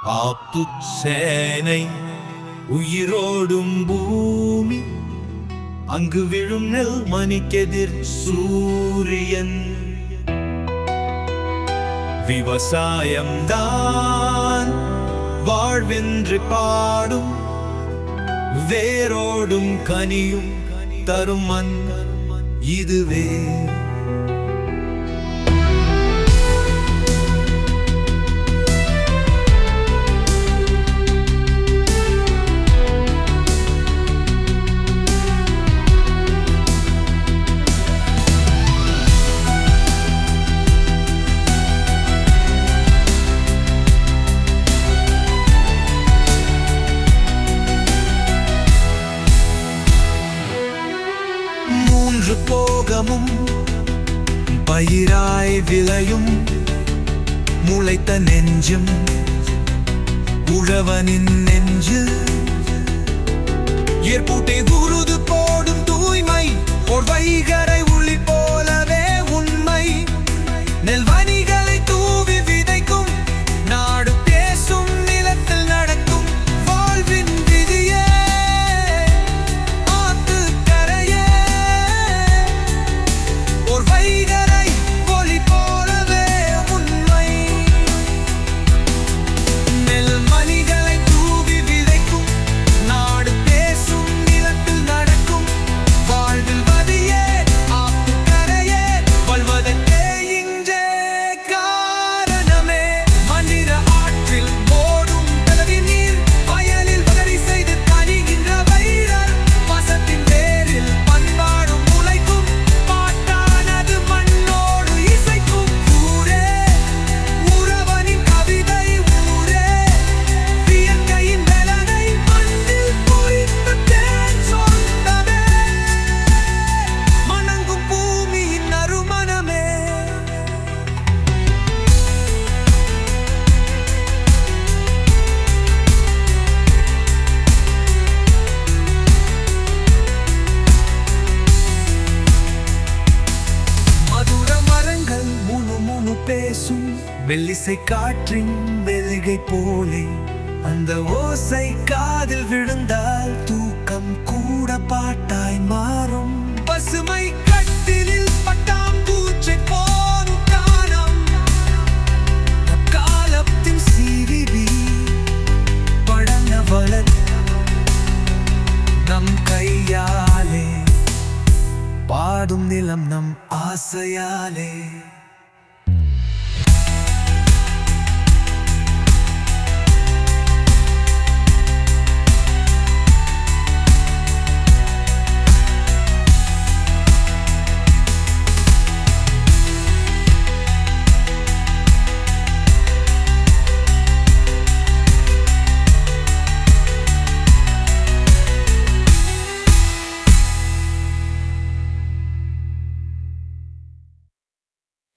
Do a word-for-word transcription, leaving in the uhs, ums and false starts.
ஆப்புச் சேனை உயிரோடும் பூமி, அங்கு விழும் நெல் மணிக்கெதிர் சூரியன். விவசாயம்தான் வாழ்வென்று பாடும், வேரோடும் கனியும் தரும் மண் இதுவே. மூன்று போகமும் பயிராய் விளையும் முளைத்த நெஞ்சும் உழவனின் நெஞ்சு. ஏற்பூட்டை உருது போடும் தூய்மை, ஓர் வைகரை உளி போலவே உண்மை. நெல்வனிகளை தூவி விதைக்கும், நாடு பேசும் நிலத்தில் நடக்கும் வாழ்வின் விதியே. ஆத்து கரையே ஓர் வைகரை ஒளி போலவே உண்மை. நெல்மணிகளை தூவி விதைக்கும், நாடு பேசும் நிலத்தில் நடக்கும் வாழ்வில் வதியே. ஆத்து கரையே வல்வதற்கே இன்றே காரணமே. மனித ஆற்றில் ஓடும் கலவி நீர், வயலில் வகரி செய்து தணிகின்ற வைரல். வசத்தின் வேரில் பண்பாடும் முளைக்கும், பாட்டானது மண்ணோடு இசைக்கும். ஊரே உழவனின் கவிதை, ஊரே இயற்கையின் வேலனை மண்ணில் பொறித்த தேன் சொந்தமே. மணங்கும் பூமியின் நறுமணமே. மதுர மரங்கள் முணு முணு பேசும், மெல்லிசை காற்றின் மெல்லிகை போலே. அந்த ஓசை காதில் விழுந்தால் தூக்கம் கூட பாட்டாய் மாறும்.